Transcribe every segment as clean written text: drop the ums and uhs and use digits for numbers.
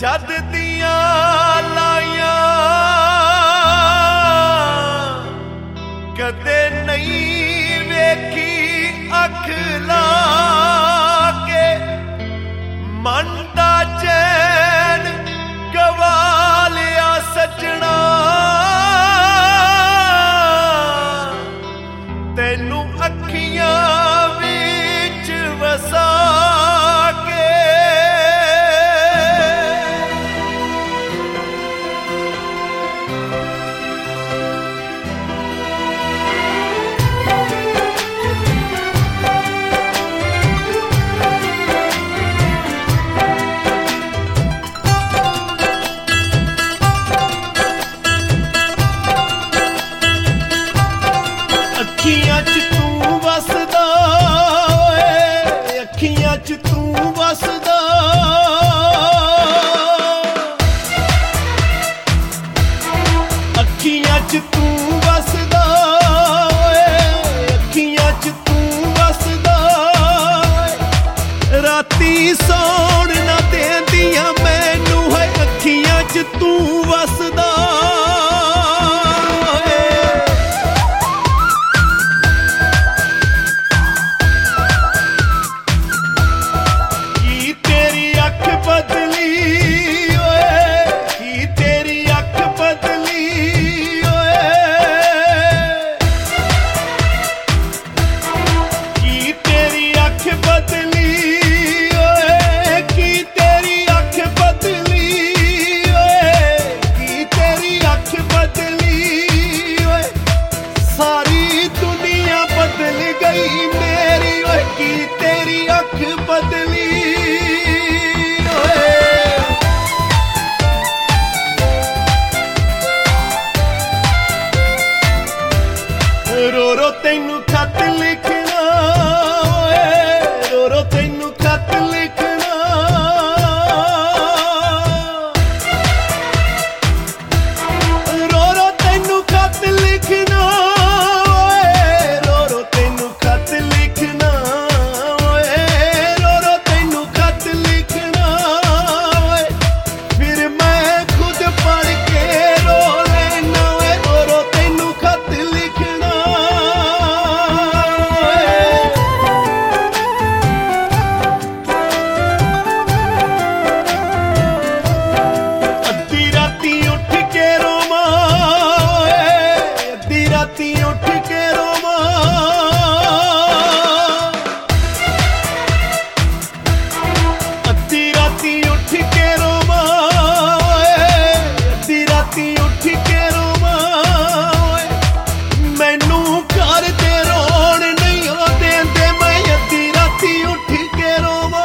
जद दिया लाया कदे नहीं वेखी अख ला के मन दा चैन गवा लिया सजना तेनू अखियां विच वसा अखियां च तू वसदा अखियां च तू वसदा अखियां च तू वसदा अखियां च तू वसदा राती सौण ना देंदियां मैनू है अखियां च तू वसदा रो रो तेनू खत लिखना रो रो तेनू खत लिखना रो रो तेनू खत लिखना रो रो तेनू खत लिखना रो रो तेनू खत लिखना फिर मैं खुद पढ़ के रो लेना रो रो तेनू खत लिखना उठ के रोमा अद्धी राती उठ के रोमा अद्धी राती उठ के रोमा मैनू घर दे रोण नहीं हो देंदे मैं अद्धी राती उठ के रोमा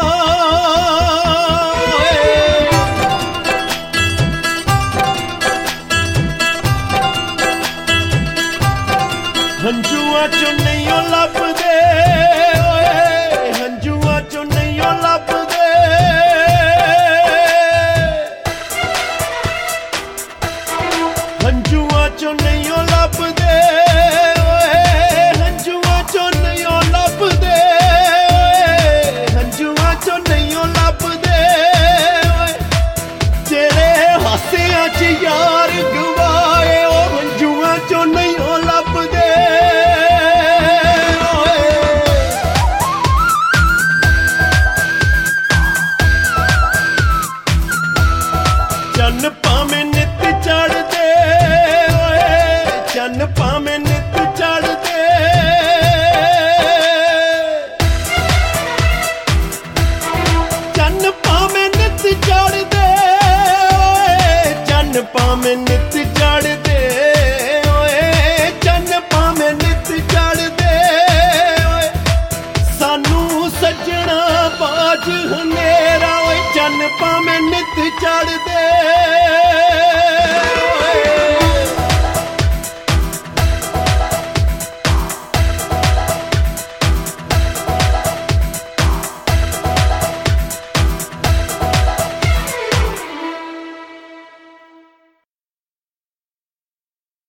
हंजुआं चों नहीं लभदे